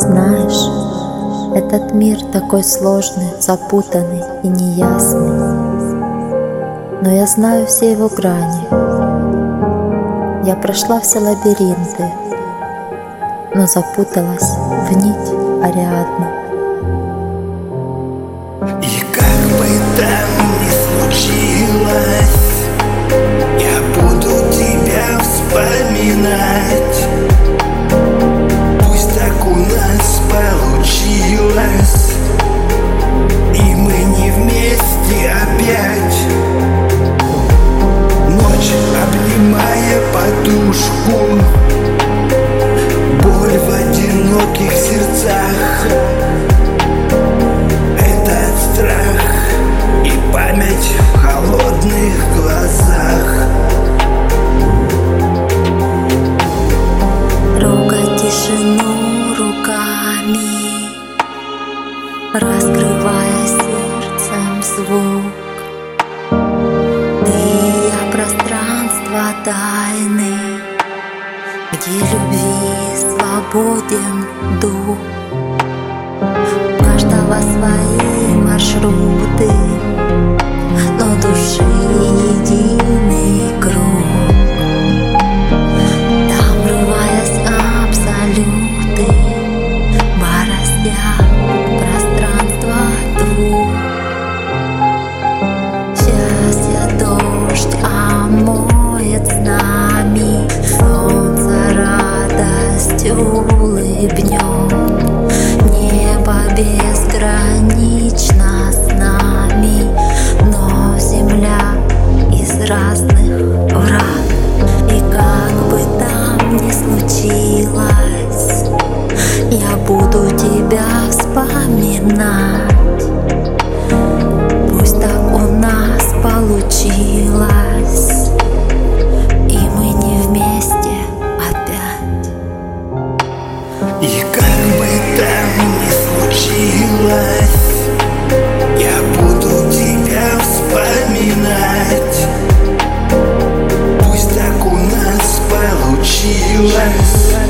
Знаешь, этот мир такой сложный, запутанный и неясный. Но я знаю все его грани. Я прошла все лабиринты, но запуталась в нить Ариадны. И как бы там ни случилось, я буду тебя вспоминать. Пусть так у нас получилось, и мы не вместе опять. Ночь, обнимая подушку, боль в одиноких сердцах, этот страх и память в холодных глазах. Трогать тишину руками, раскрывая сердцем звук. Ты и я — пространство тайны, где любви свободен дух. У каждого свои маршруты, но души единый круг. Там, врываясь абсолюты, бороздя пространство двух. Счастье дождь омоет с нами, солнце радостью улыбнем. Небо безгранично с нами, но земля из разных врат. И как бы там ни случилось, я буду тебя вспоминать. Пусть так у нас получилось, и мы не вместе опять. И как бы там ни случилось, я буду тебя вспоминать. Пусть так у нас получилось,